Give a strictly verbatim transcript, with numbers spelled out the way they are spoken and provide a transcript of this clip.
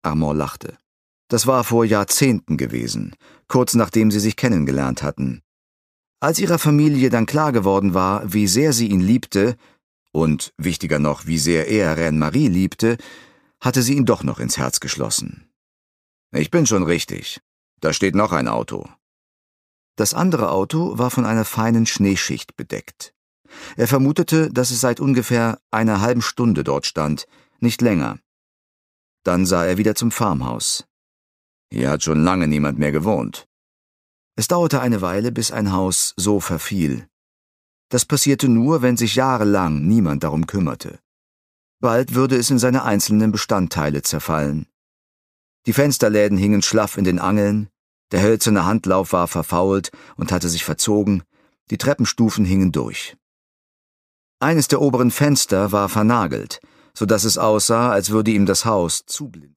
Armand lachte. Das war vor Jahrzehnten gewesen, kurz nachdem sie sich kennengelernt hatten. Als ihrer Familie dann klar geworden war, wie sehr sie ihn liebte und, wichtiger noch, wie sehr er Reine-Marie liebte, hatte sie ihn doch noch ins Herz geschlossen. »Ich bin schon richtig. Da steht noch ein Auto.« Das andere Auto war von einer feinen Schneeschicht bedeckt. Er vermutete, dass es seit ungefähr einer halben Stunde dort stand, nicht länger. Dann sah er wieder zum Farmhaus. Hier hat schon lange niemand mehr gewohnt. Es dauerte eine Weile, bis ein Haus so verfiel. Das passierte nur, wenn sich jahrelang niemand darum kümmerte. Bald würde es in seine einzelnen Bestandteile zerfallen. Die Fensterläden hingen schlaff in den Angeln, der hölzerne Handlauf war verfault und hatte sich verzogen, die Treppenstufen hingen durch. Eines der oberen Fenster war vernagelt, so dass es aussah, als würde ihm das Haus zublinzeln.